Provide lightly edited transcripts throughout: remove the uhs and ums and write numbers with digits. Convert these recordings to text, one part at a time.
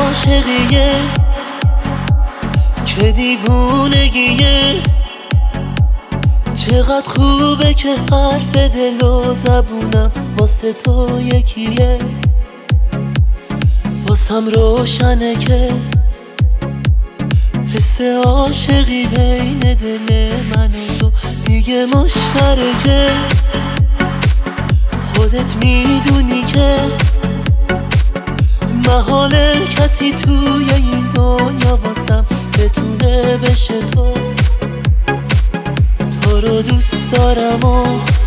عاشقیه که دیوونگیه. چقدر خوبه که حرف دل و زبونم واسه تو یکیه. واسم روشنه که حس عاشقی بین دل من و تو دیگه مشترکه. خودت میدونی که محاله کسی توی این دنیا واسم بتونه بشه تو. تو رو دوست دارم و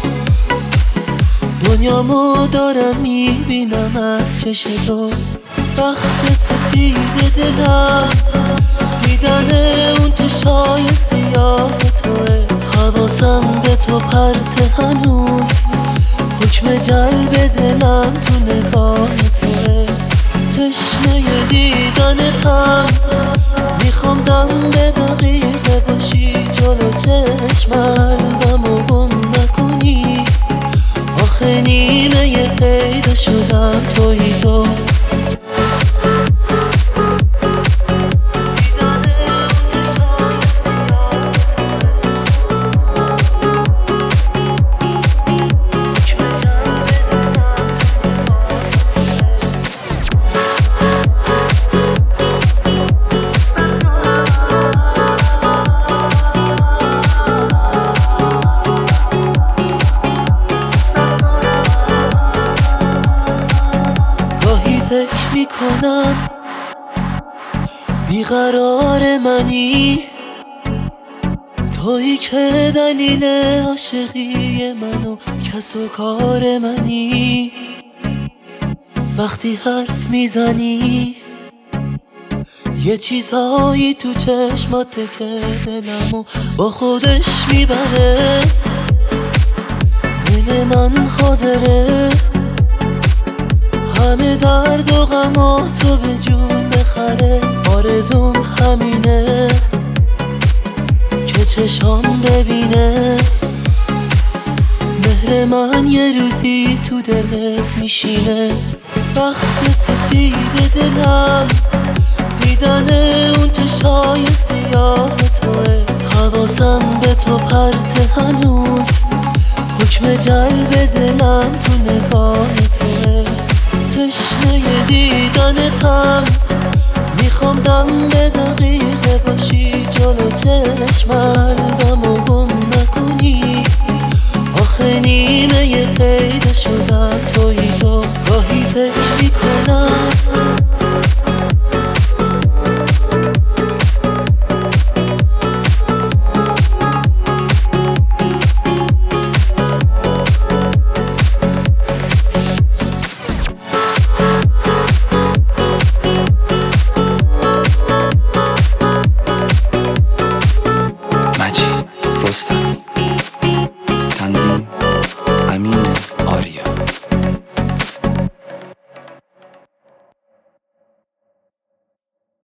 دنیامو دارم میبینم از چش تو. وقت سفید دلم دیدن اون چشای سیاه توه. حواسم به تو پرت هنوز، حکم جلب دلم تو نگاه توه. تشنه دیدنتم، میخوام دم به دقیقه باشی جلو چشم قلبمو گم نکنی. آخه نیمه پیدا شدم تویی تو. فکر میکنم بیقرار منی، تویی که دلیل عاشقی من و کس و کار منی. وقتی حرف میزنی یه چیزهایی تو چشمات که دلمو با خودش میبره. دل من حاضره همه درد و غما تو به جون بخره. آرزوم همینه که چشام ببینه مهر من یه روزی تو دلت میشینه. وقت سفید دلم دیدن اون چشای سیاه توه. حواسم به تو پرت هنوز، حکم جلب دلم تو نگاه توه. تشنه دیدنتم، میخوام دم به دقیقه باشی جلو چشمم